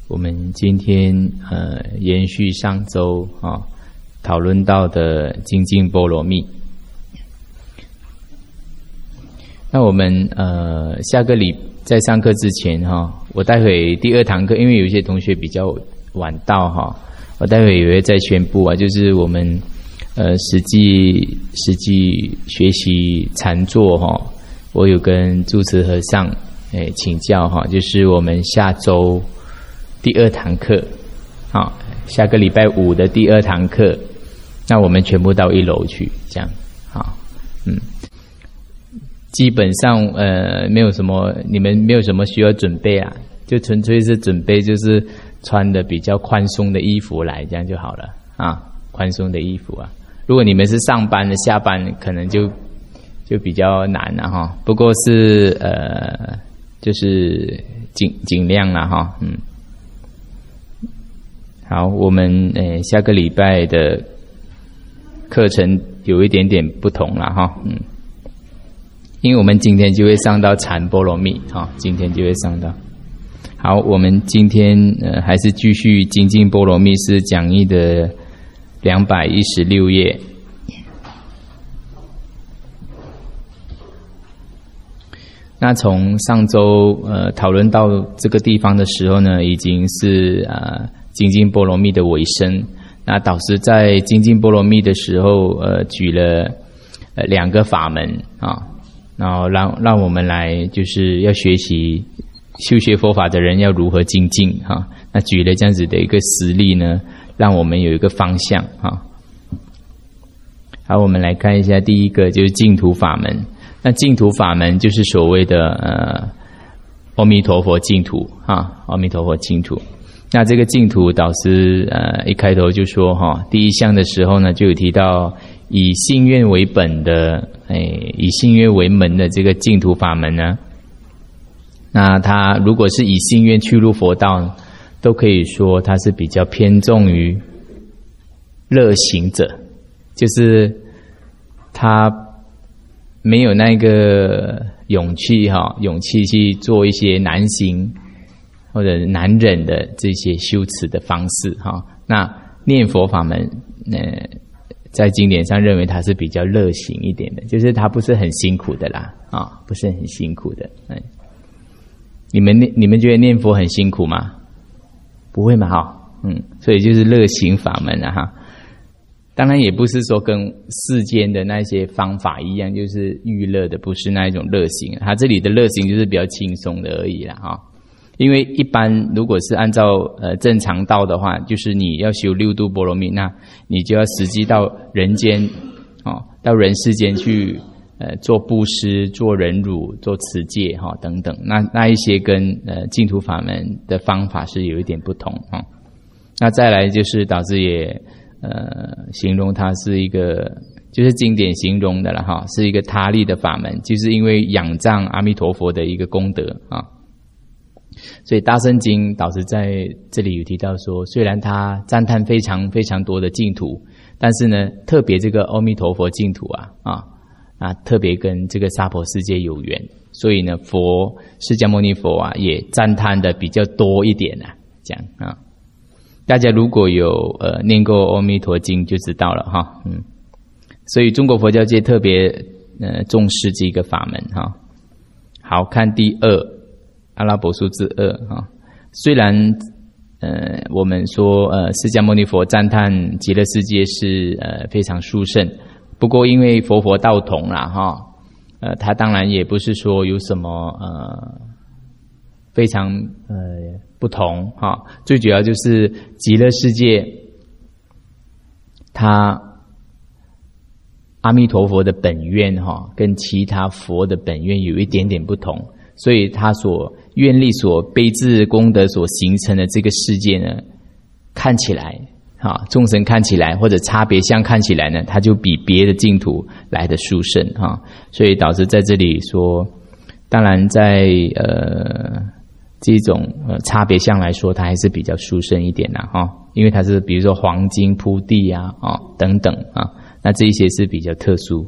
我们今天延续上周讨论到的精进波罗蜜。那我们下个礼在上课之前我待会第二堂课，因为有一些同学比较晚到我待会也会再宣布就是我们实际学习禅坐我有跟住持和尚请教就是我们下周第二堂课下个礼拜五的第二堂课，那我们全部到一楼去，这样基本上没有什么，你们没有什么需要准备啊，就纯粹是准备就是穿的比较宽松的衣服来，这样就好了宽松的衣服啊。如果你们是上班的，下班可能就比较难了不过是就是尽量了好，我们下个礼拜的课程有一点点不同了因为我们今天就会上到禅波罗蜜今天就会上到。好，我们今天还是继续精进波罗蜜是讲义的216页。那从上周讨论到这个地方的时候呢，已经是精进波罗蜜的尾声。那导师在精进波罗蜜的时候举了2个法门然后让我们来就是要学习修学佛法的人要如何精进那举了这样子的一个实例呢，让我们有一个方向好，我们来看一下第一个就是净土法门。那净土法门就是所谓的阿弥陀佛净土阿弥陀佛净土。那这个净土导师一开头就说第一项的时候呢，就有提到以信愿为本的以信愿为门的这个净土法门呢，那它如果是以信愿去入佛道，都可以说它是比较偏重于乐行者，就是他没有那个勇气去做一些难行或者难忍的这些修持的方式那念佛法门在经典上认为它是比较乐行一点的，就是它不是很辛苦的啦不是很辛苦的。你们觉得念佛很辛苦吗？不会嘛所以就是乐行法门当然也不是说跟世间的那些方法一样，就是娱乐的，不是那一种乐行。它这里的乐行就是比较轻松的而已啦因为一般如果是按照正常道的话，就是你要修6度波罗蜜，那你就要实际到人间到人世间去做布施、做忍辱、做持戒等等。那一些跟净土法门的方法是有一点不同那再来就是导师也形容它是一个，就是经典形容的了是一个他力的法门，就是因为仰仗阿弥陀佛的一个功德所以大乘经导师在这里有提到说，虽然他赞叹非常非常多的净土，但是呢特别这个阿弥陀佛净土特别跟这个娑婆世界有缘，所以呢释迦牟尼佛也赞叹的比较多一点这样大家如果有念过阿弥陀经就知道了所以中国佛教界特别重视这个法门好，看第2阿拉伯数字2虽然我们说释迦牟尼佛赞叹极乐世界是非常殊胜，不过因为佛道同啦他当然也不是说有什么非常不同最主要就是极乐世界他阿弥陀佛的本愿跟其他佛的本愿有一点点不同，所以他所愿力所悲智功德所形成的这个世界呢，看起来众生看起来或者差别相看起来呢，它就比别的净土来的殊胜所以导师在这里说，当然在这种差别相来说，它还是比较殊胜一点因为它是比如说黄金铺地等等那这一些是比较特殊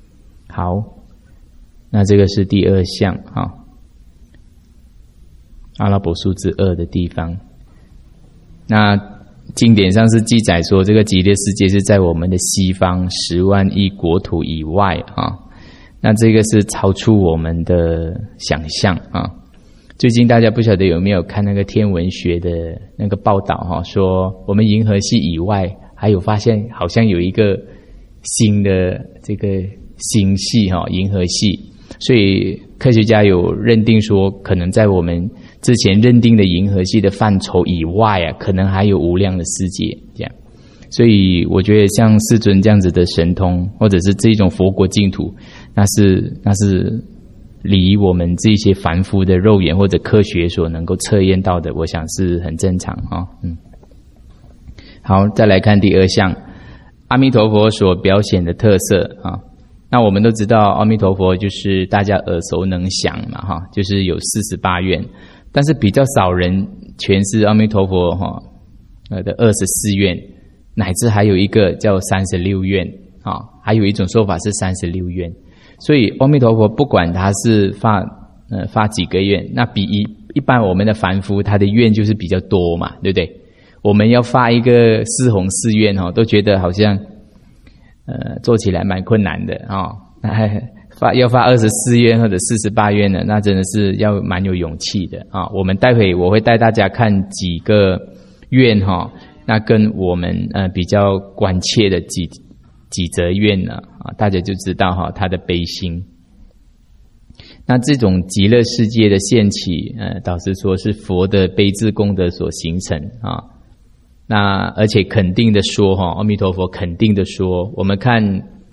好，那这个是第2项阿拉伯数字2的地方。那经典上是记载说，这个极乐世界是在我们的西方10万亿国土以外啊。那这个是超出我们的想象啊。最近大家不晓得有没有看那个天文学的那个报道哈，说我们银河系以外还有发现好像有一个新的这个星系哈，银河系，所以科学家有认定说，可能在我们之前认定的银河系的范畴以外啊，可能还有无量的世界这样。所以我觉得像世尊这样子的神通，或者是这种佛国净土，那是离我们这些凡夫的肉眼或者科学所能够测验到的，我想是很正常啊。好，再来看第2项，阿弥陀佛所表现的特色啊。那我们都知道，阿弥陀佛就是大家耳熟能详嘛哈，就是有48愿，但是比较少人诠释阿弥陀佛哈的24愿，乃至还有一个叫36愿啊，还有一种说法是36愿。所以阿弥陀佛不管他是发几个愿，那比一般我们的凡夫他的愿就是比较多嘛，对不对？我们要发一个四弘誓愿都觉得好像做起来蛮困难的要发24愿或者48愿的，那真的是要蛮有勇气的啊。待会我会带大家看几个愿那跟我们比较关切的几则愿呢大家就知道他的悲心。那这种极乐世界的现起导师说是佛的悲智功德所形成啊。那而且肯定的说阿弥陀佛肯定的说，我们看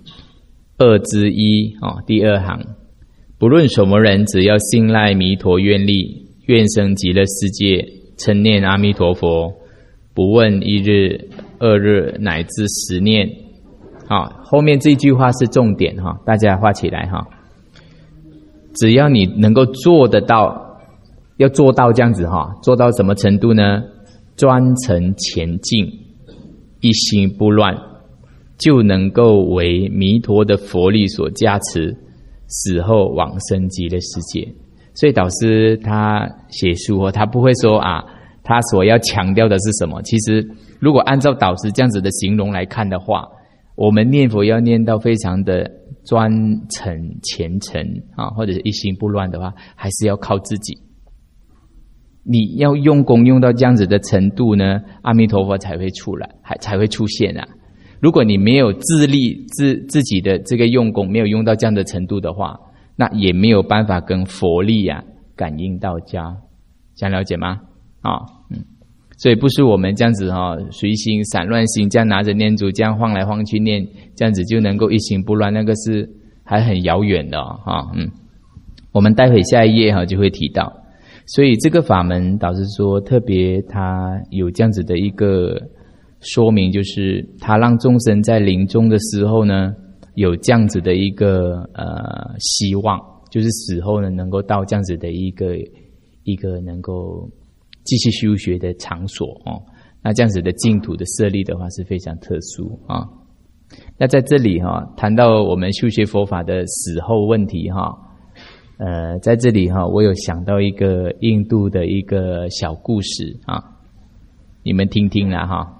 2之一第2行，不论什么人，只要信赖弥陀愿力，愿生极乐世界，称念阿弥陀佛，不问1日、2日乃至10年。后面这句话是重点大家画起来只要你能够做得到，要做到这样子做到什么程度呢？专诚前进，一心不乱，就能够为弥陀的佛力所加持，死后往生极乐世界。所以导师他写书他不会说他所要强调的是什么。其实如果按照导师这样子的形容来看的话，我们念佛要念到非常的专诚虔诚或者是一心不乱的话，还是要靠自己。你要用功用到这样子的程度呢，阿弥陀佛才会出来，才会出现啊。如果你没有自力自己的这个用功没有用到这样的程度的话，那也没有办法跟佛力感应到家。这样了解吗？所以不是我们这样子随心散乱心这样拿着念珠这样晃来晃去念，这样子就能够一心不乱，那个是还很遥远的我们待会下一页就会提到。所以这个法门导师说特别他有这样子的一个说明，就是他让众生在临终的时候呢有这样子的一个希望，就是死后呢能够到这样子的一个能够继续修学的场所那这样子的净土的设立的话是非常特殊那在这里谈到我们修学佛法的死后问题在这里我有想到一个印度的一个小故事你们听听啦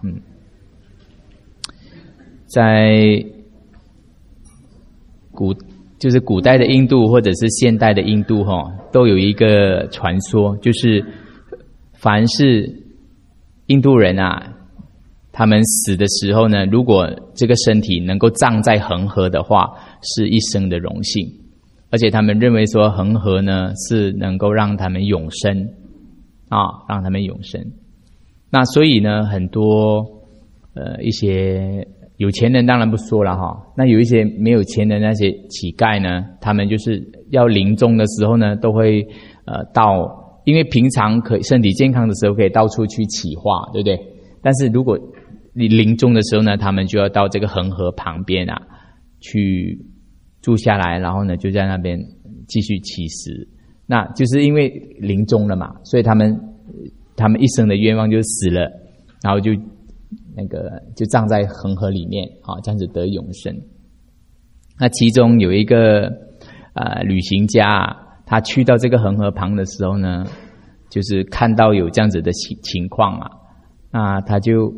在就是古代的印度或者是现代的印度都有一个传说，就是凡是印度人他们死的时候呢，如果这个身体能够葬在恒河的话，是一生的荣幸。而且他们认为说恒河呢是能够让他们永生让他们永生。那所以呢很多一些有钱人当然不说了那有一些没有钱的那些乞丐呢，他们就是要临终的时候呢都会因为平常身体健康的时候可以到处去乞化，对不对？但是如果你临终的时候呢，他们就要到这个恒河旁边去住下来，然后呢就在那边继续乞食。那就是因为临终了嘛，所以他们一生的愿望就是死了，然后就葬在恒河里面这样子得永生。那其中有一个旅行家他去到这个恒河旁的时候呢， 就是看到有这样子的情况啊，那他就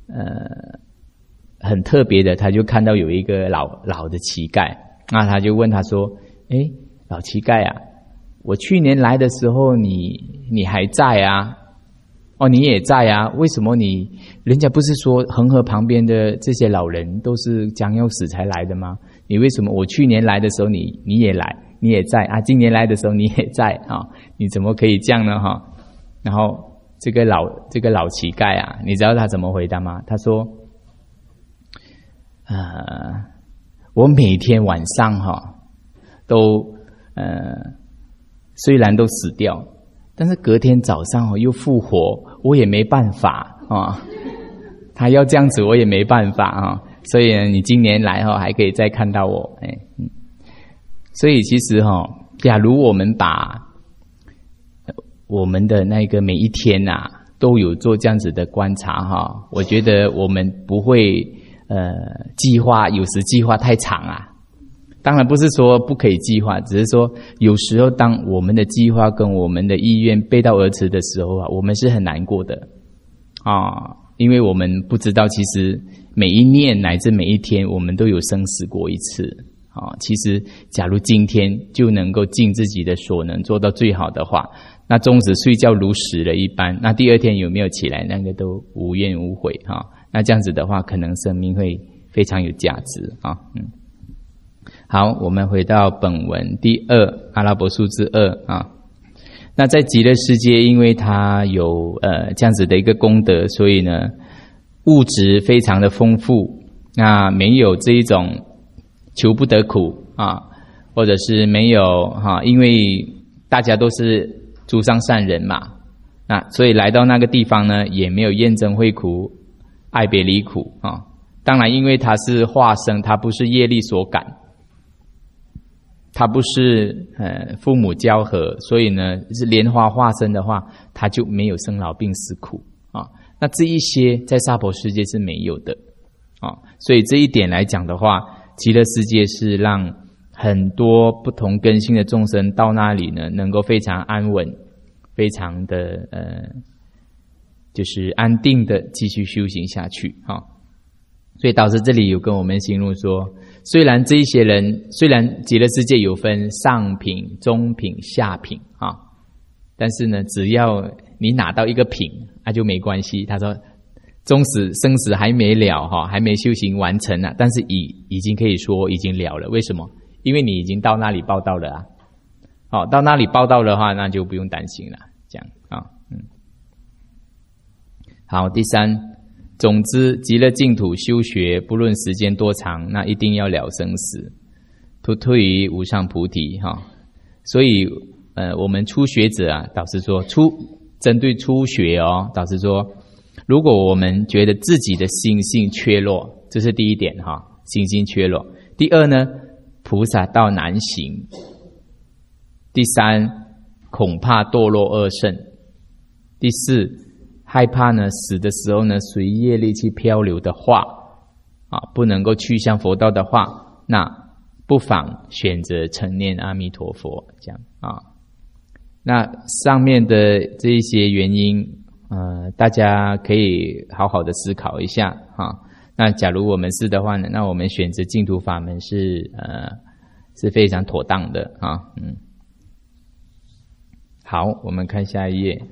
很特别的，他就看到有一个老的乞丐，那他就问他说：“诶，老乞丐啊，我去年来的时候你还在啊？哦，你也在啊？为什么人家不是说恒河旁边的这些老人都是将要死才来的吗？你为什么我去年来的时候你也来，你也在啊？今年来的时候你也在啊？你怎么可以这样呢？哈？”然后这个老乞丐啊，你知道他怎么回答吗？他说：“我每天晚上都虽然都死掉，但是隔天早上又复活，我也没办法啊。他要这样子，我也没办法啊。所以呢，你今年来还可以再看到我。所以其实假如我们把我们的那个每一天都有做这样子的观察我觉得我们不会计划，有时计划太长啊。当然不是说不可以计划，只是说有时候当我们的计划跟我们的意愿背道而驰的时候我们是很难过的因为我们不知道其实每一念乃至每一天我们都有生死过一次其实假如今天就能够尽自己的所能做到最好的话，那纵使睡觉如死了一般，那第二天有没有起来那个都无怨无悔那这样子的话可能生命会非常有价值好，我们回到本文第2阿拉伯数字2那在极乐世界，因为它有这样子的一个功德，所以呢物质非常的丰富，那没有这一种求不得苦或者是没有因为大家都是诸上善人嘛，那所以来到那个地方呢，也没有厌憎会苦、爱别离苦当然，因为它是化生，它不是业力所感，它不是父母交合，所以呢是莲花化身的话，它就没有生老病死苦那这一些在娑婆世界是没有的所以这一点来讲的话，极乐世界是让很多不同根性的众生到那里呢，能够非常安稳，非常的就是安定的继续修行下去所以导师这里有跟我们形容说，虽然这一些人，虽然极乐世界有分上品、中品、下品但是呢，只要你拿到一个品就没关系。他说纵使生死还没了还没修行完成但是已经可以说已经了了。为什么？因为你已经到那里报道了到那里报道的话，那就不用担心了。这样好，第3，总之极乐净土修学，不论时间多长，那一定要了生死，突退于无上菩提所以我们初学者导师说针对初学导师说，如果我们觉得自己的心性缺弱，这是第一点心性缺弱。第2呢，菩萨道难行。第3，恐怕堕落恶圣。第4，害怕呢死的时候呢随业力去漂流的话不能够去向佛道的话，那不妨选择称念阿弥陀佛。这样那上面的这一些原因大家可以好好的思考一下那假如我们是的话呢，那我们选择净土法门是非常妥当的好，我们看下一页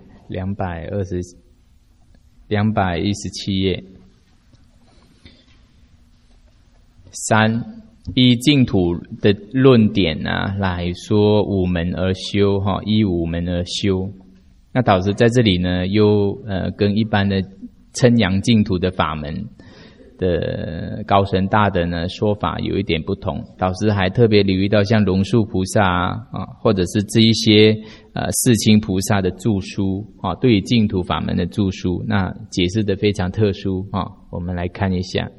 217页。3，依净土的论点来说五门而修依五门而修。那导师在这里呢又跟一般的称扬净土的法门的高僧大德呢说法有一点不同。导师还特别留意到像龙树菩萨或者是这一些世亲菩萨的著书对于净土法门的著书，那解释的非常特殊我们来看一下。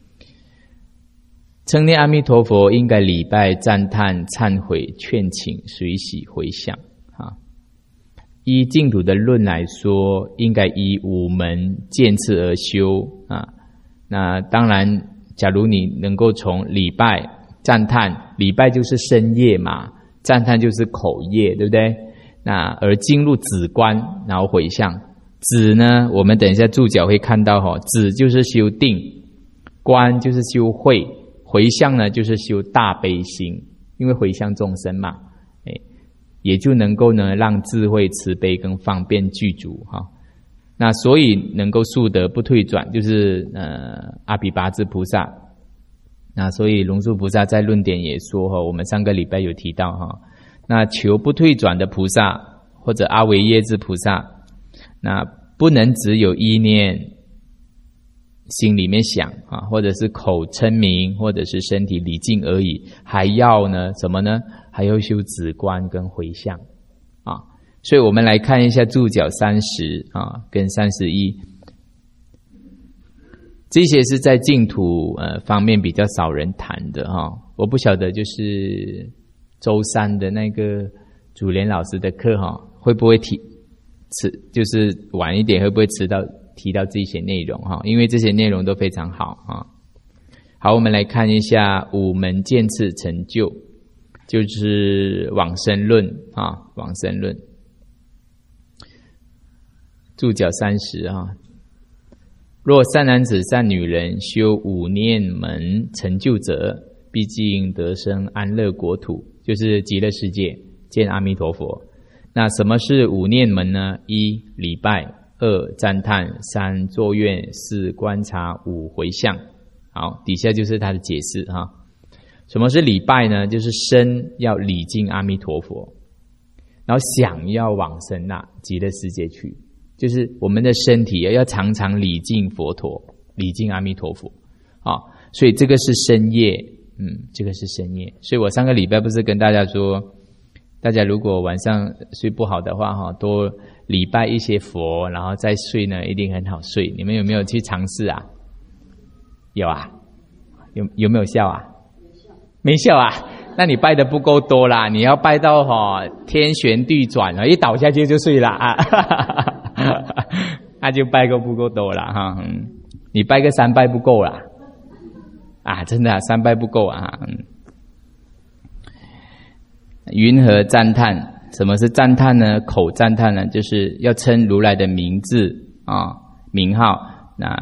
称念阿弥陀佛，应该礼拜、赞叹、忏悔、劝请、随喜、回向依净土的论来说，应该以五门渐次而修那当然，假如你能够从礼拜、赞叹，礼拜就是身业嘛，赞叹就是口业，对不对？ 那而进入止观，然后回向。止呢，我们等一下注脚会看到止就是修定，观就是修慧，回向呢就是修大悲心，因为回向众生嘛，也就能够呢让智慧、慈悲跟方便具足那所以能够速得不退转，就是阿毗跋致菩萨。那所以龙树菩萨在论点也说我们上个礼拜有提到那求不退转的菩萨或者阿维耶之菩萨，那不能只有意念心里面想或者是口称名，或者是身体礼敬而已，还要呢什么呢？还要修止观跟回向所以我们来看一下注脚30跟31，这些是在净土方面比较少人谈的我不晓得就是周三的那个主莲老师的课会不会就是晚一点会不会提到这些内容因为这些内容都非常好好，我们来看一下五门渐次成就，就是往生论往生论注脚30若善男子善女人修五念门成就者，毕竟得生安乐国土，就是极乐世界见阿弥陀佛。那什么是五念门呢？1礼拜，2赞叹，3作愿，4观察，5回向。好，底下就是它的解释什么是礼拜呢？就是身要礼敬阿弥陀佛，然后想要往生极乐世界去，就是我们的身体要常常礼敬佛陀，礼敬阿弥陀佛所以这个是身业，这个是身业。所以我上个礼拜不是跟大家说，大家如果晚上睡不好的话多礼拜一些佛，然后再睡呢，一定很好睡。你们有没有去尝试啊？有啊？有没有效啊？没效啊？那你拜的不够多啦，你要拜到天旋地转一倒下去就睡了那就拜个不够多啦你拜个3拜不够啦真的3拜不够云何赞叹？什么是赞叹呢？口赞叹呢，就是要称如来的名字名号，那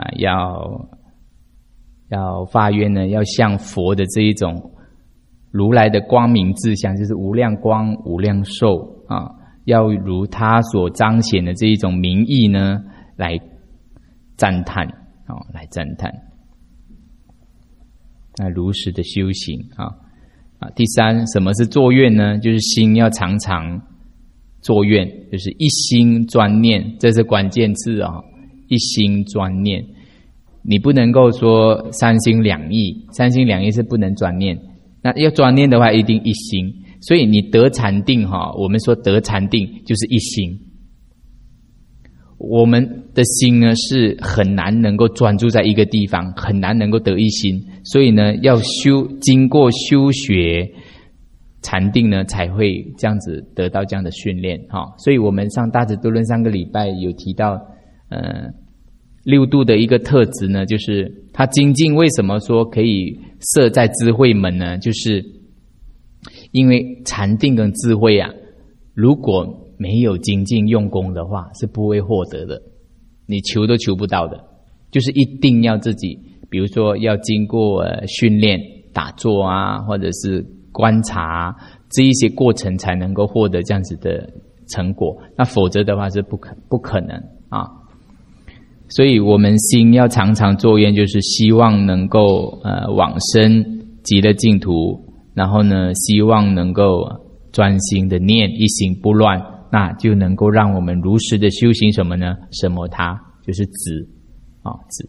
要发愿呢，要像佛的这一种如来的光明志向，就是无量光无量寿要如他所彰显的这一种名义呢来赞叹来赞叹，那如实的修行第3，什么是作愿呢？就是心要常常作愿，就是一心专念，这是关键字一心专念。你不能够说三心两意，三心两意是不能专念，那要专念的话一定一心。所以你得禅定我们说得禅定就是一心。我们的心呢是很难能够专注在一个地方，很难能够得一心，所以呢要经过修学禅定呢才会这样子得到这样的训练所以我们上大智度论上个礼拜有提到六度的一个特质呢，就是它精进为什么说可以设在智慧门呢？就是因为禅定跟智慧如果没有精进用功的话是不会获得的，你求都求不到的，就是一定要自己比如说要经过训练打坐或者是观察这一些过程才能够获得这样子的成果，那否则的话是不可能所以我们心要常常作愿，就是希望能够往生极乐净土，然后呢希望能够专心的念，一心不乱，那就能够让我们如实的修行什么呢？什么它就是止止。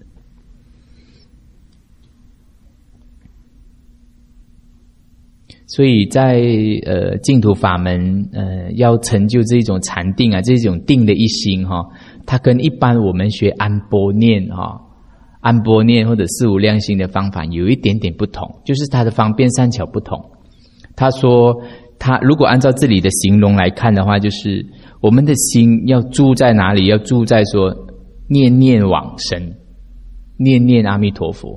所以在净土法门要成就这种禅定这种定的一心它跟一般我们学安般念安般念或者四无量心的方法有一点点不同，就是它的方便善巧不同。他说他如果按照这里的形容来看的话，就是我们的心要住在哪里？要住在说念念往生，念念阿弥陀佛，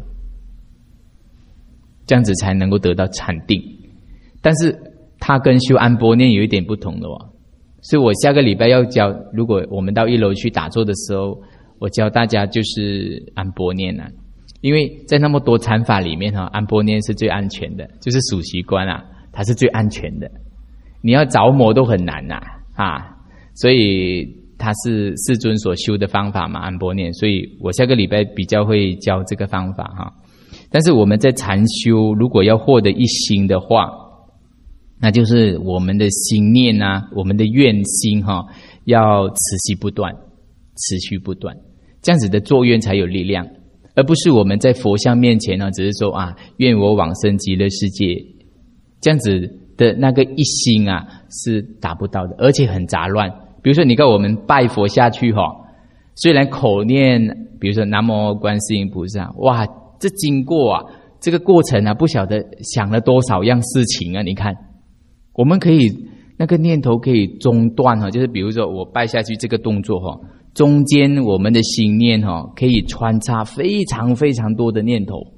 这样子才能够得到禅定。但是它跟修安般念有一点不同的所以我下个礼拜要教，如果我们到1楼去打坐的时候，我教大家就是安般念啊。因为在那么多禅法里面安般念是最安全的，就是数息观啊，它是最安全的。你要着魔都很难所以它是世尊所修的方法嘛，安般念。所以我下个礼拜比较会教这个方法但是我们在禅修，如果要获得一心的话，那就是我们的心念我们的愿心要持续不断，这样子的作愿才有力量，而不是我们在佛像面前只是说愿我往生极乐世界，这样子的那个一心是达不到的，而且很杂乱。比如说你看我们拜佛下去虽然口念比如说南无观世音菩萨，哇，这经过这个过程不晓得想了多少样事情你看我们可以那个念头可以中断就是比如说我拜下去这个动作中间我们的心念可以穿插非常非常多的念头。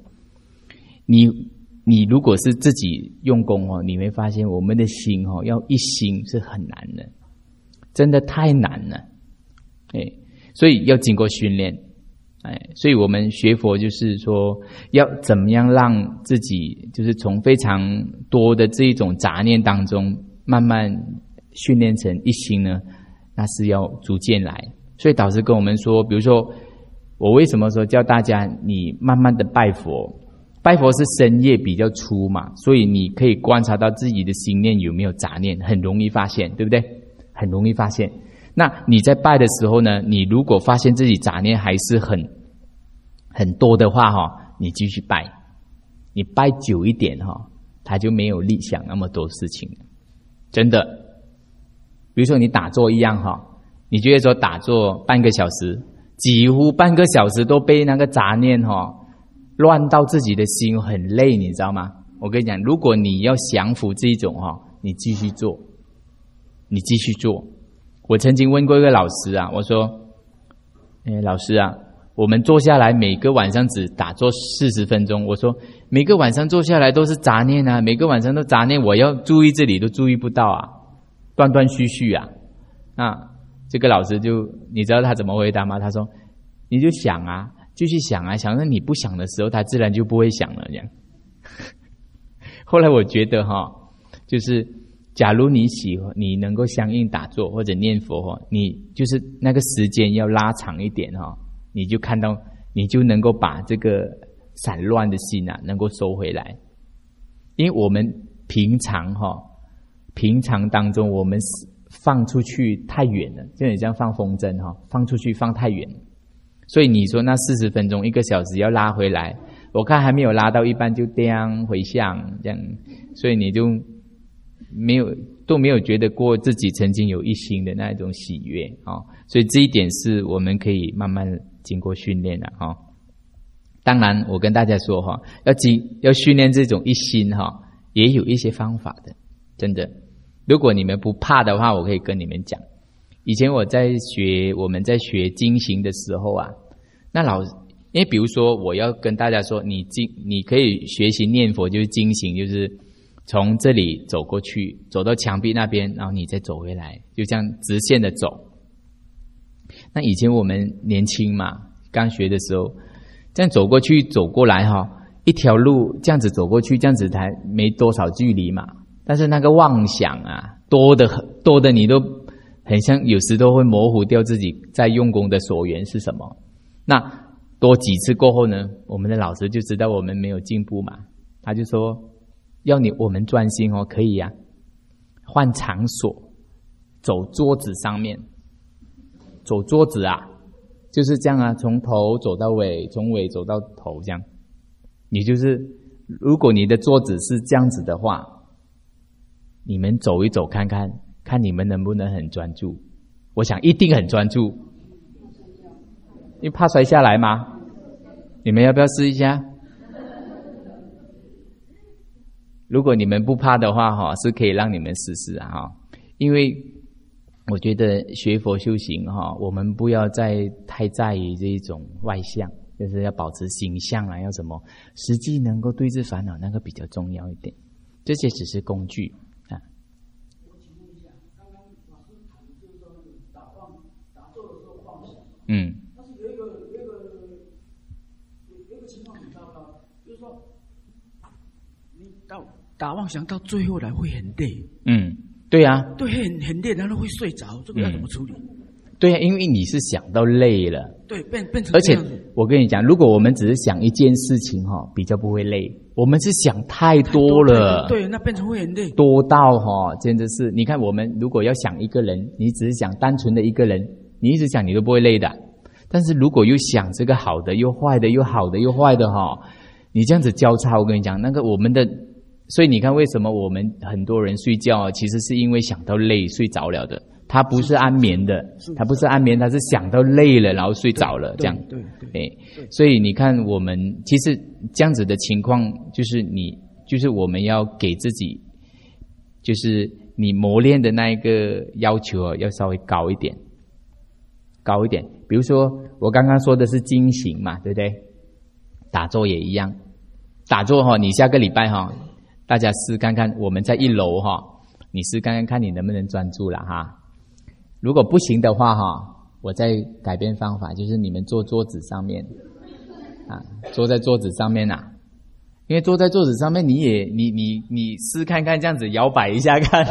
你如果是自己用功你会发现我们的心要一心是很难的，真的太难了。所以要经过训练。所以我们学佛就是说要怎么样让自己就是从非常多的这一种杂念当中慢慢训练成一心呢，那是要逐渐来。所以导师跟我们说，比如说我为什么说叫大家你慢慢的拜佛，拜佛是身业比较粗嘛，所以你可以观察到自己的心念有没有杂念，很容易发现，对不对？很容易发现。那你在拜的时候呢，你如果发现自己杂念还是很多的话你继续拜，你拜久一点它就没有力想那么多事情了，真的。比如说你打坐一样你觉得说打坐半个小时，几乎半个小时都被那个杂念乱到自己的心很累，你知道吗？我跟你讲，如果你要降服这一种你继续做。我曾经问过一个老师我说老师我们坐下来每个晚上只打坐40分钟，我说每个晚上坐下来都是杂念每个晚上都杂念，我要注意这里都注意不到断断续续那这个老师你知道他怎么回答吗？他说你就想继续想想到你不想的时候他自然就不会想了这样。后来我觉得就是假如你能够相应打坐或者念佛你就是那个时间要拉长一点你就看到你就能够把这个散乱的心能够收回来。因为我们平常当中我们放出去太远了，就很像放风筝放出去放太远，所以你说那40分钟1个小时要拉回来，我看还没有拉到一半就叮回向这样，所以你就都没有觉得过自己曾经有一心的那一种喜悦所以这一点是我们可以慢慢经过训练的当然我跟大家说要训练这种一心也有一些方法的，真的。如果你们不怕的话，我可以跟你们讲。以前我们在学经行的时候那因为比如说我要跟大家说你可以学习念佛，就是经行，就是从这里走过去，走到墙壁那边，然后你再走回来，就这样直线的走。那以前我们年轻嘛，刚学的时候，这样走过去走过来一条路这样子走过去，这样子才没多少距离嘛。但是那个妄想多的你都很像有时都会模糊掉自己在用功的所缘是什么。那多几次过后呢，我们的老师就知道我们没有进步嘛，他就说要我们专心可以换场所，走桌子上面，走桌子就是这样从头走到尾，从尾走到头这样。你就是如果你的桌子是这样子的话，你们走一走看看你们能不能很专注。我想一定很专注，因为怕摔下来吗？你们要不要试一下？如果你们不怕的话是可以让你们试试因为我觉得学佛修行我们不要太在意这一种外相，就是要保持形象要什么，实际能够对治烦恼那个比较重要一点，这些只是工具但是有一个情况很糟糕，就是说，你打妄想到最后来会很累。 对啊， 对，很累，然后会睡着，这个要怎么处理？ 对啊，因为你是想到累了。 对，变成而且我跟你讲，如果我们只是想一件事情比较不会累。我们是想太多了， 对，那变成会很累， 多到真的是，你看我们如果要想一个人，你只是想单纯的一个人，你一直想你都不会累的。但是如果又想这个好的又坏的又好的又坏的你这样子交叉，我跟你讲，那个我们的，所以你看为什么我们很多人睡觉其实是因为想到累睡着了的。他不是安眠的，他不是安眠，他是想到累了然后睡着了这样。对，所以你看我们其实这样子的情况，就是我们要给自己，就是你磨练的那一个要求要稍微高一点。比如说我刚刚说的是经行嘛，对不对？打坐也一样，打坐你下个礼拜大家试看看，我们在1楼你试看你能不能专注了哈。如果不行的话我再改变方法，就是你们坐桌子上面坐在桌子上面因为坐在桌子上面你试看看这样子摇摆一下看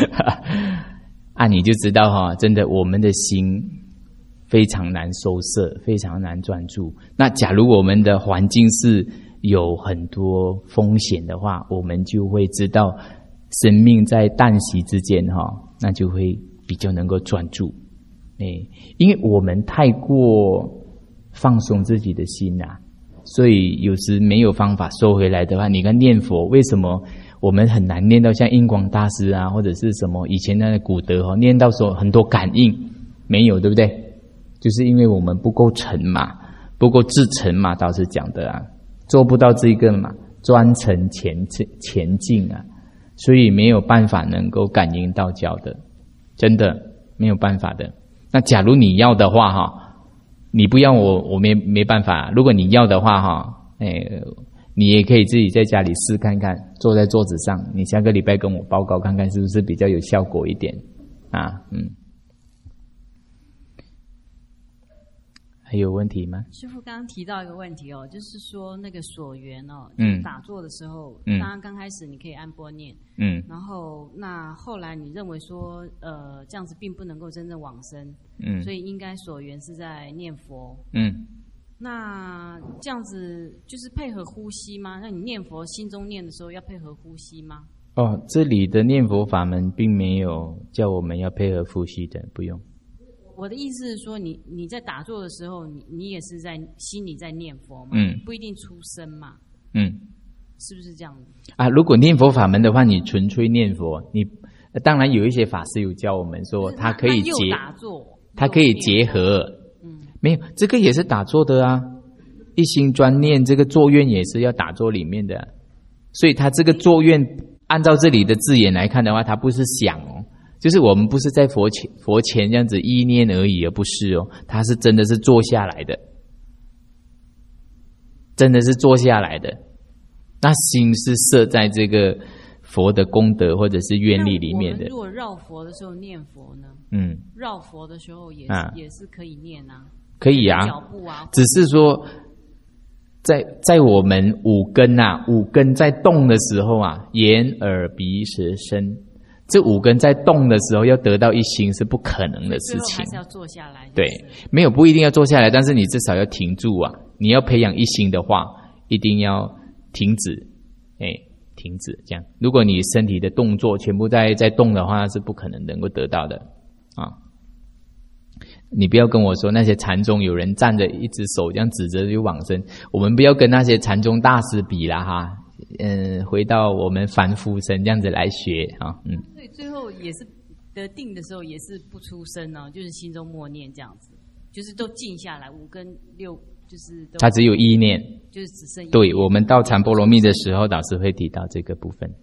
你就知道真的我们的心非常难收摄，非常难专注。那假如我们的环境是有很多风险的话，我们就会知道生命在旦夕之间那就会比较能够专注。因为我们太过放松自己的心所以有时没有方法收回来的话，你看念佛为什么我们很难念到像印光大师或者是什么以前那个古德念到说很多感应没有，对不对？就是因为我们不够诚嘛，不够至诚嘛，导师讲的做不到这个嘛，专程前进所以没有办法能够感应道交的，真的没有办法的。那假如你要的话你不要我没办法。如果你要的话你也可以自己在家里试看看，坐在桌子上，你下个礼拜跟我报告看看是不是比较有效果一点还有问题吗？ 师父刚刚提到一个问题就是说那个所缘打坐的时候，刚开始你可以按波念，然后那后来你认为说这样子并不能够真正往生，所以应该所缘是在念佛，那这样子就是配合呼吸吗？那你念佛心中念的时候要配合呼吸吗？ 这里的念佛法门并没有叫我们要配合呼吸的，不用。 我的意思是说，你在打坐的时候，你也是在心里在念佛嘛，不一定出声嘛，是不是这样子如果念佛法门的话，你纯粹念佛，你当然有一些法师有教我们说，它可以打坐， 它可以结合，没有这个也是打坐的一心专念，这个坐愿也是要打坐里面的，所以它这个坐愿按照这里的字眼来看的话，它不是想就是我们不是在佛前这样子意念而已，而不是它是真的是坐下来的，真的是坐下来的。那心是设在这个佛的功德或者是愿力里面的。 如果绕佛的时候念佛呢？绕佛的时候也是可以念可以脚步只是说在我们五根在动的时候眼耳鼻舌身。这五根在动的时候要得到一心是不可能的事情， 还是要坐下来。 对，没有不一定要坐下来，但是你至少要停住你要培养一心的话，一定要停止，停止这样。如果你身体的动作全部在动的话，那是不可能能够得到的你不要跟我说那些禅宗有人站着一只手这样指着就往生，我们不要跟那些禅宗大师比啦回到我们凡夫身这样子来学所以最后也是得定的时候也是不出声就是心中默念这样子，就是都静下来，5跟6就是都。 它只有意念， 就是只剩意念。 对，我们到禅波罗蜜的时候，导师会提到这个部分。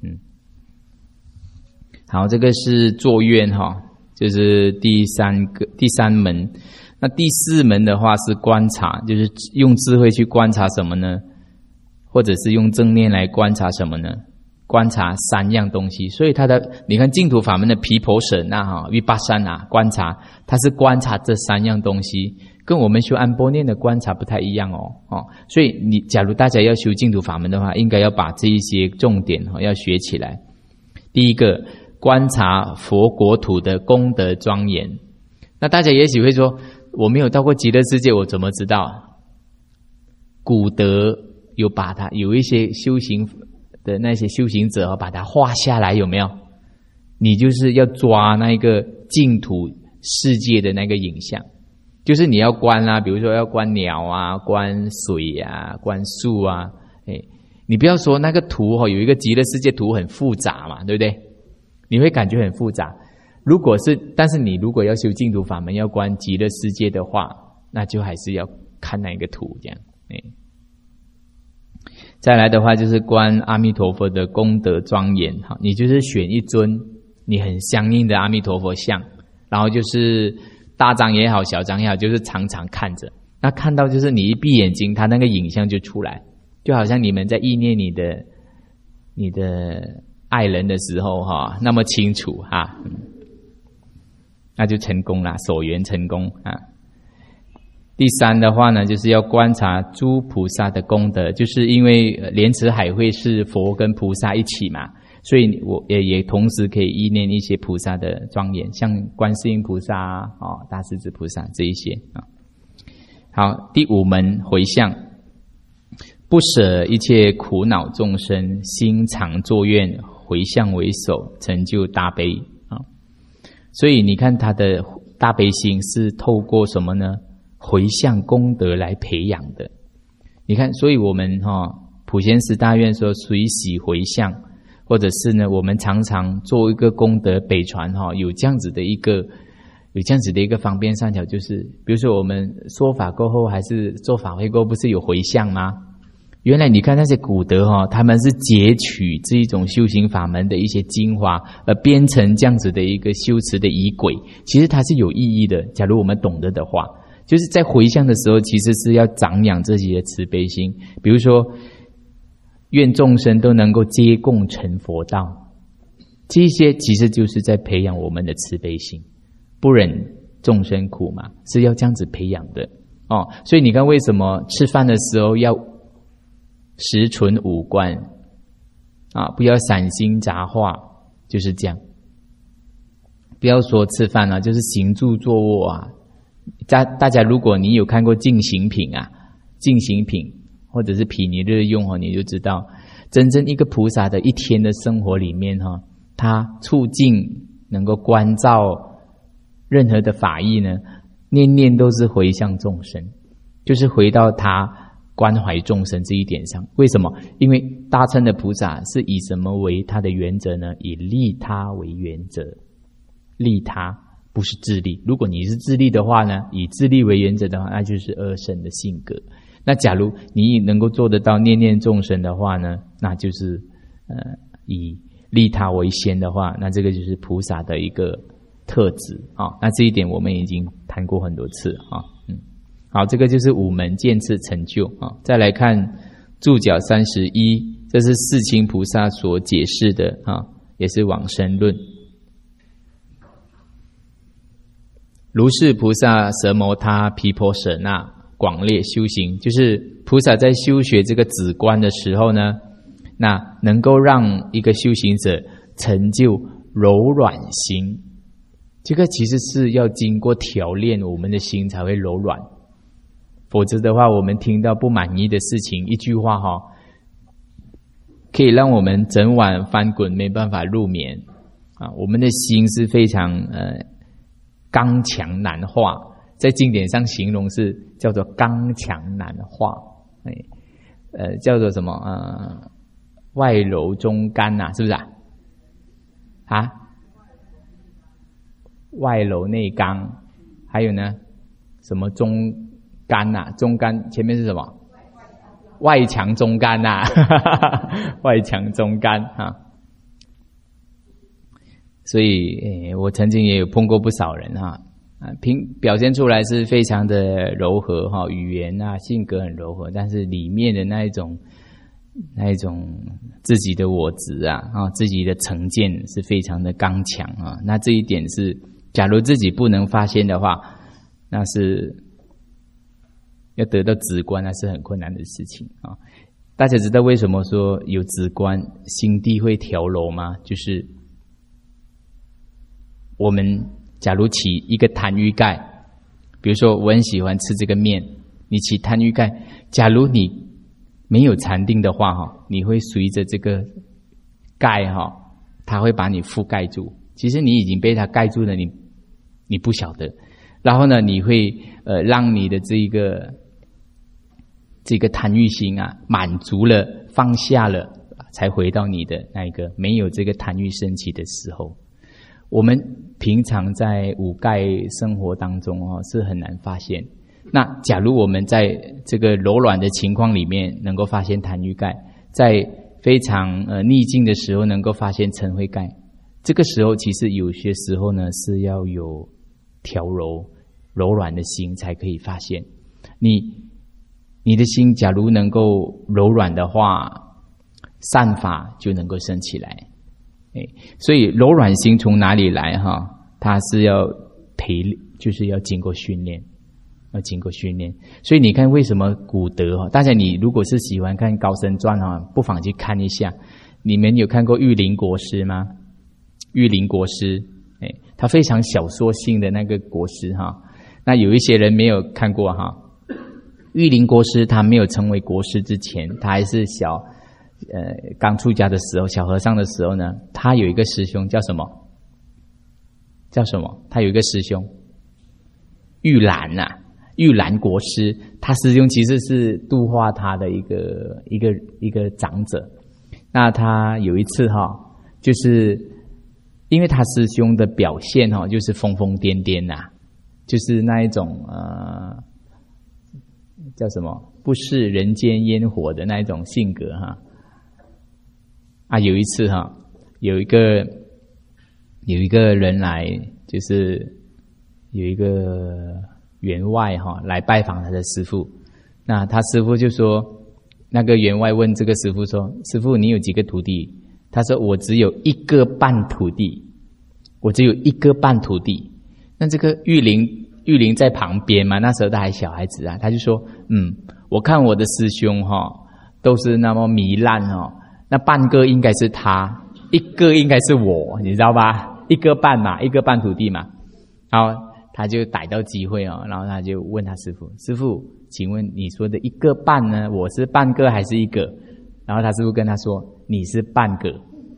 好，这个是坐愿就是第三门。那第4门的话是观察，就是用智慧去观察什么呢？或者是用正念来观察什么呢？观察3样东西。所以它的你看净土法门的毗婆舍那Vipassana观察，它是观察这3样东西。 跟我们修安般念的观察不太一样哦。所以你假如大家要修净土法门的话，应该要把这一些重点要学起来。第一个，观察佛国土的功德庄严。那大家也许会说，我没有到过极乐世界，我怎么知道？古德有一些修行的那些修行者把它画下来，有没有？你就是要抓那个净土世界的那个影像，就是你要观啊，比如说要观鸟啊，观水啊，观树啊，你不要说那个图有一个极乐世界图很复杂嘛，对不对？你会感觉很复杂。但是你如果要修净土法门，要观极乐世界的话，那就还是要看那个图这样。再来的话就是观阿弥陀佛的功德庄严，你就是选一尊你很相应的阿弥陀佛像，然后就是大张也好，小张也好，就是常常看着。那看到就是你一闭眼睛，他那个影像就出来，就好像你们在意念你的爱人的时候那么清楚那就成功了，所缘成功第三的话呢，就是要观察诸菩萨的功德，就是因为莲池海会是佛跟菩萨一起嘛，所以我也同时可以意念一些菩萨的庄严，像观世音菩萨大势至菩萨这一些好，第五门回向，不舍一切苦恼众生，心常作愿，回向为首，成就大悲所以你看他的大悲心是透过什么呢？回向功德来培养的。你看，所以我们普贤十大愿说随喜回向，或者是呢，我们常常做一个功德北传有这样子的一个方便善巧，就是比如说我们说法过后，还是做法会过后，不是有回向吗？原来你看那些古德他们是截取这一种修行法门的一些精华，而编成这样子的一个修持的仪轨，其实它是有意义的。假如我们懂得的话，就是在回向的时候，其实是要长养自己的慈悲心。比如说，愿众生都能够皆共成佛道，这些其实就是在培养我们的慈悲心。不忍众生苦嘛，是要这样子培养的所以你看，为什么吃饭的时候要实存五观不要散心杂话，就是这样。不要说吃饭就是行住坐卧大家如果你有看过净行品或者是毗尼日用你就知道，真正一个菩萨的一天的生活里面他促进能够关照任何的法义呢，念念都是回向众生，就是回到他关怀众生这一点上。为什么？因为大乘的菩萨是以什么为他的原则呢？以利他为原则，利他不是自利。如果你是自利的话呢，以自利为原则的话，那就是二圣的性格。那假如你能够做得到念念众生的话呢，那就是以利他为先的话，那这个就是菩萨的一个特质那这一点我们已经谈过很多次好，这个就是五门渐次成就再来看注脚31，这是世亲菩萨所解释的也是往生论。如是菩萨舍摩他毗婆舍那广列修行，就是菩萨在修学这个止观的时候呢，那能够让一个修行者成就柔软心。这个其实是要经过调练，我们的心才会柔软。否则的话，我们听到不满意的事情，一句话可以让我们整晚翻滚，没办法入眠我们的心是非常刚强难化，在经典上形容是叫做刚强难化，叫做什么外柔中干是不是外柔内刚，还有呢什么中干中干前面是什么？外强中干外强中干所以我曾经也有碰过不少人表现出来是非常的柔和语言性格很柔和，但是里面的那一种自己的我执自己的成见是非常的刚强那这一点是，假如自己不能发现的话，那是要得到止观那是很困难的事情啊。大家知道为什么说有止观心地会调柔吗？就是我们假如起一个贪欲盖，比如说我很喜欢吃这个面，你起贪欲盖，假如你没有禅定的话你会随着这个盖它会把你覆盖住，其实你已经被它盖住了，你不晓得。然后呢，你会让你的这个贪欲心满足了，放下了，才回到你的那一个没有这个贪欲升起的时候。我们平常在五盖生活当中是很难发现。那假如我们在这个柔软的情况里面能够发现贪欲盖，在非常逆境的时候能够发现嗔恚盖，这个时候其实有些时候呢是要有调柔软的心才可以发现。你的心假如能够柔软的话，善法就能够升起来。所以柔软心从哪里来它是要就是要经过训练，要经过训练。所以你看为什么古德大家你如果是喜欢看《高僧传》不妨去看一下。你们有看过玉林国师吗？玉林国师他非常小说性的那个国师那有一些人没有看过玉林国师他没有成为国师之前，他还是刚出家的时候，小和尚的时候呢，他有一个师兄叫什么？他有一个师兄玉兰玉兰国师，他师兄其实是度化他的一个长者。那他有一次就是因为他师兄的表现就是疯疯癫癫就是那一种叫什么不食人间烟火的那一种性格有一次有一个人来，就是有一个员外来拜访他的师父。那他师父就说，那个员外问这个师父说，师父你有几个徒弟？他说我只有1个半徒弟，我只有1个半徒弟。那这个玉林在旁边嘛，那时候他还小孩子他就说我看我的师兄都是那么糜烂那半个应该是他，1个应该是我，你知道吧？1个半嘛，1个半徒弟嘛。然后他就逮到机会然后他就问他师父，师父请问你说的1个半呢，我是半个还是1个？然后他师父跟他说，你是半个，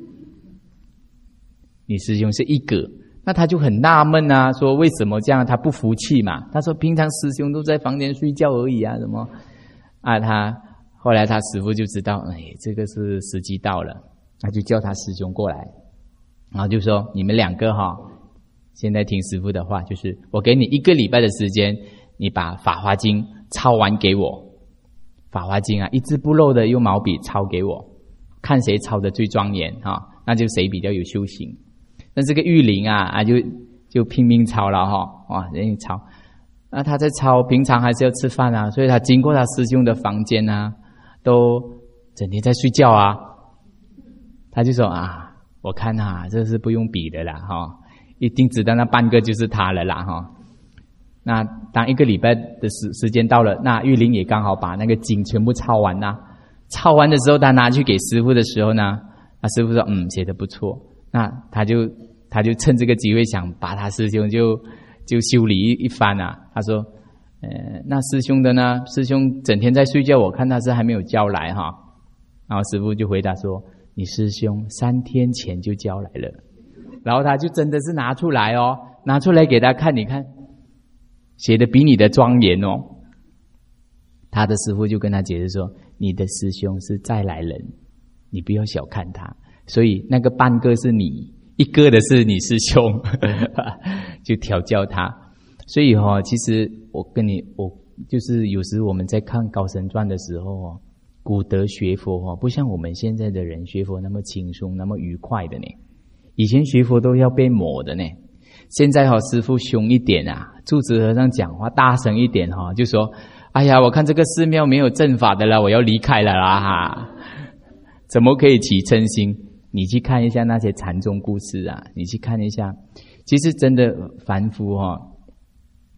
你师兄是1个。那他就很纳闷说为什么这样？他不服气嘛。他说平常师兄都在房间睡觉而已什么后来他师父就知道这个是时机到了，他就叫他师兄过来，然后就说你们2个现在听师父的话，就是我给你1个礼拜的时间，你把法华经抄完给我。法华经一字不漏的用毛笔抄给我，看谁抄的最庄严那就谁比较有修行。那这个玉林就拼命抄了人家抄。那他在抄，平常还是要吃饭所以他经过他师兄的房间都整天在睡觉他就说我看这是不用比的啦一定知道那半个就是他了啦那当1个礼拜的时间到了，那玉林也刚好把那个经全部抄完抄完的时候，他拿去给师父的时候呢，师父说写得不错。那他就趁这个机会想把他师兄就修理一番他说那师兄的呢？师兄整天在睡觉，我看他是还没有交来然后师父就回答说，你师兄3天前就交来了。然后他就真的是拿出来拿出来给他看，你看写的比你的庄严他的师父就跟他解释说，你的师兄是再来人，你不要小看他，所以那个半个是你，1个的是你师兄就调教他。所以其实我就是有时我们在看《高僧传》的时候古德学佛不像我们现在的人学佛那么轻松那么愉快的呢。以前学佛都要被磨的呢。现在师父凶一点住持和尚讲话大声一点就说，哎呀我看这个寺庙没有正法的了，我要离开了啦怎么可以起嗔心？你去看一下那些禅宗故事你去看一下，其实真的凡夫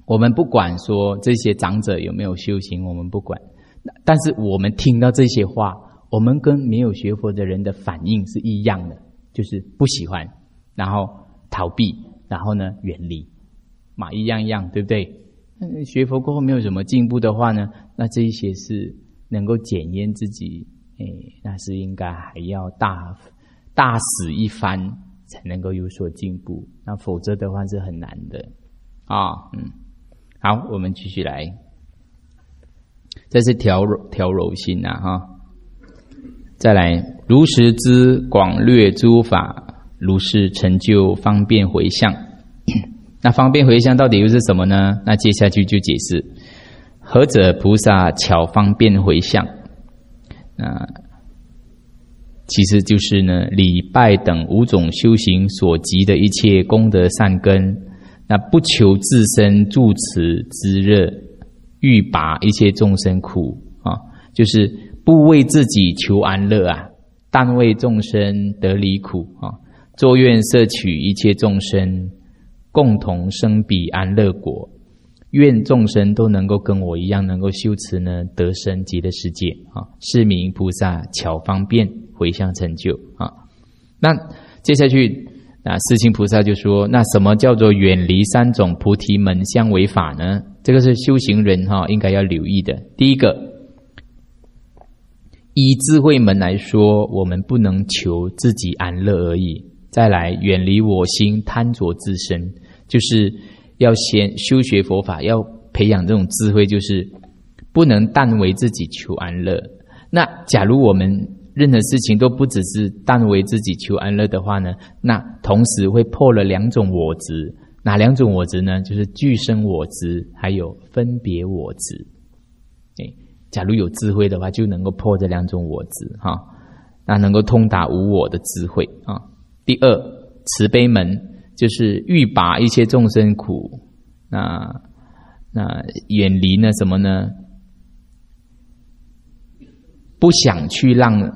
我们不管说这些长者有没有修行，我们不管，但是我们听到这些话，我们跟没有学佛的人的反应是一样的，就是不喜欢，然后逃避，然后呢远离嘛，一样，对不对？学佛过后没有什么进步的话呢，那这一些是能够检验自己，那是应该还要大死一番才能够有所进步，那否则的话是很难的啊。好，我们继续来，这是调柔心啊哈。再来，如实知广略诸法，如是成就方便回向。那方便回向到底又是什么呢？那接下去就解释，何者菩萨巧方便回向？其实就是呢，礼拜等5种修行所及的一切功德善根，那不求自身住持之热，欲拔一切众生苦啊，就是不为自己求安乐啊，但为众生得离苦啊，作愿摄取一切众生，共同生彼安乐果，愿众生都能够跟我一样，能够修持呢，得生极乐世界啊，是名菩萨巧方便回向成就啊。那接下去世亲菩萨就说，那什么叫做远离3种菩提门相违法呢？这个是修行人应该要留意的。第一个，依智慧门来说，我们不能求自己安乐而已。再来，远离我心贪着自身，就是要先修学佛法，要培养这种智慧，就是不能但为自己求安乐。那假如我们任何事情都不只是但为自己求安乐的话呢，那同时会破了2种我执。哪2种我执呢？就是俱生我执，还有分别我执。假如有智慧的话，就能够破这2种我执哈，那能够通达无我的智慧啊。第二，慈悲门就是欲拔一切众生苦，那远离呢什么呢？不想去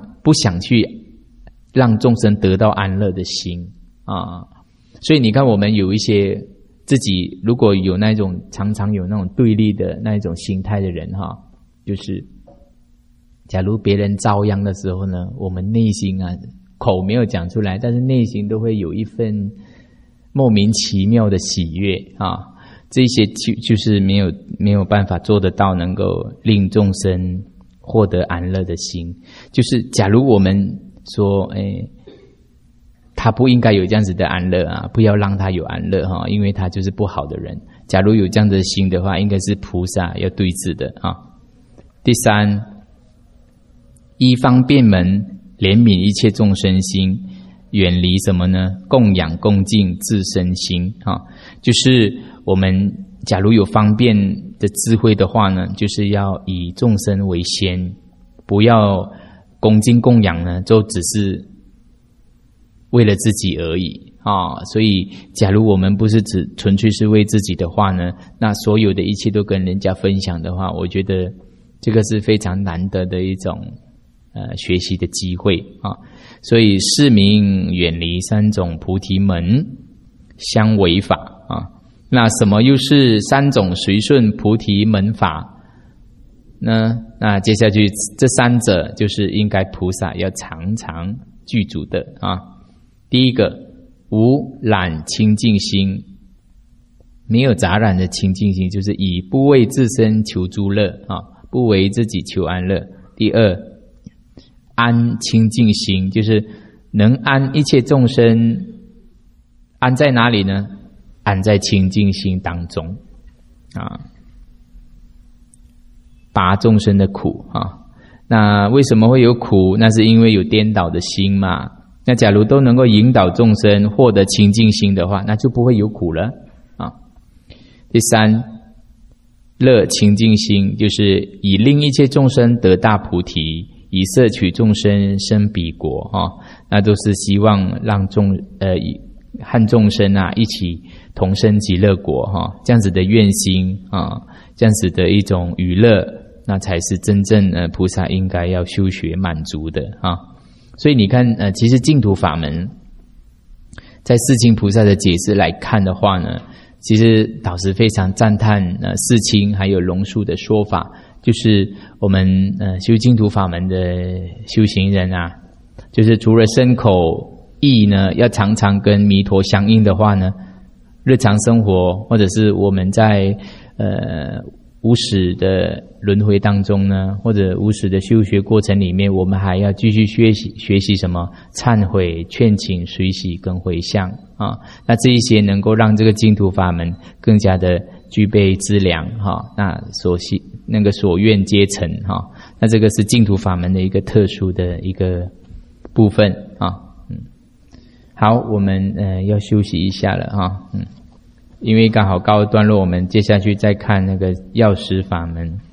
让众生得到安乐的心啊。所以你看，我们有一些自己如果有那种常常有那种对立的那一种心态的人哈，就是假如别人遭殃的时候呢，我们内心口没有讲出来，但是内心都会有一份莫名其妙的喜悦啊。这些就是没有办法做得到能够令众生获得安乐的心。就是假如我们说他不应该有这样子的安乐啊，不要让他有安乐哈，因为他就是不好的人。假如有这样的心的话，应该是菩萨要对治的啊。第三，依方便门怜悯一切众生心，远离什么呢？供养恭敬自身心啊。就是我们假如有方便的智慧的话呢，就是要以众生为先，不要恭敬供养呢，就只是为了自己而已啊。所以假如我们不是只纯粹是为自己的话呢，那所有的一切都跟人家分享的话，我觉得这个是非常难得的一种学习的机会啊。所以是名远离3种菩提门相违法啊。那什么又是3种随顺菩提门法呢？那接下去这3者就是应该菩萨要常常具足的啊。第一个，无染清净心，没有杂染的清净心，就是以不为自身求诸乐啊，不为自己求安乐。第二，安清净心，就是能安一切众生，安在哪里呢？安在清净心当中啊，拔众生的苦啊。那为什么会有苦？那是因为有颠倒的心嘛。那假如都能够引导众生获得清净心的话，那就不会有苦了啊。第三，乐清净心，就是以令一切众生得大菩提，以摄取众生生彼国啊。那都是希望让和众生一起同生极乐国哈，这样子的愿心啊，这样子的一种娱乐，那才是真正菩萨应该要修学满足的啊。所以你看其实净土法门在世亲菩萨的解释来看的话呢， 其实导师非常赞叹世亲还有龙树的说法，就是我们修净土法门的修行人啊，就是除了身口意呢要常常跟弥陀相应的话呢，日常生活或者是我们在无始的轮回当中呢，或者无始的修学过程里面，我们还要继续学习什么忏悔、劝请、随喜跟回向啊。那这一些能够让这个净土法门更加的具备资粮哈。那所愿皆成哈。那这个是净土法门的一个特殊的一个部分啊。好，我们要休息一下了哈。因为刚好告一段落，我们接下去再看那个药师法门。